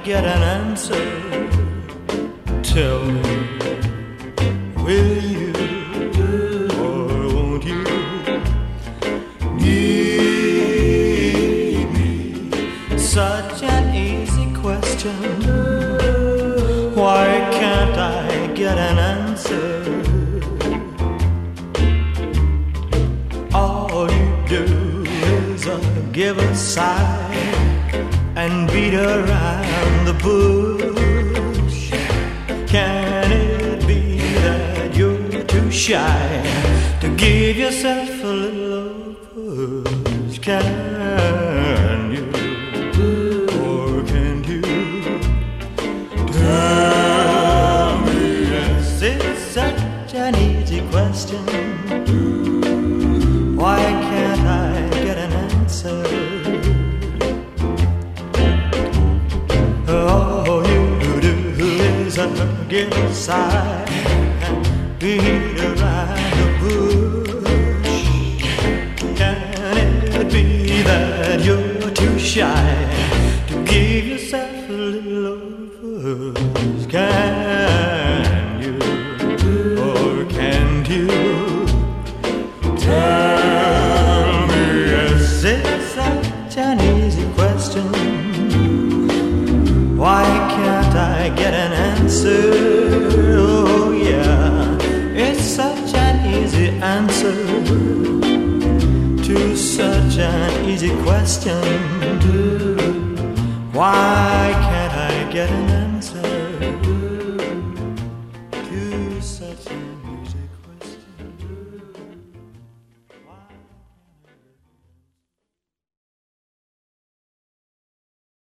get an answer? Tell me, will you or won't you give me such an easy question? Why can't I get an answer? All you do is give a sigh and beat around the bush. Can it be that you're too shy to give yourself a little push? Can you or can't you tell me? Yes, it's such an easy question. Why can't I get an answer? All you do is give a sigh and beat around the bush. Can it be that you're too shy to give yourself a little push? Can you or can't you tell me? Yes, it's such an easy question. Why can't I get an answer? Oh yeah, it's such an easy answer to such an easy question. Why can't I get an answer?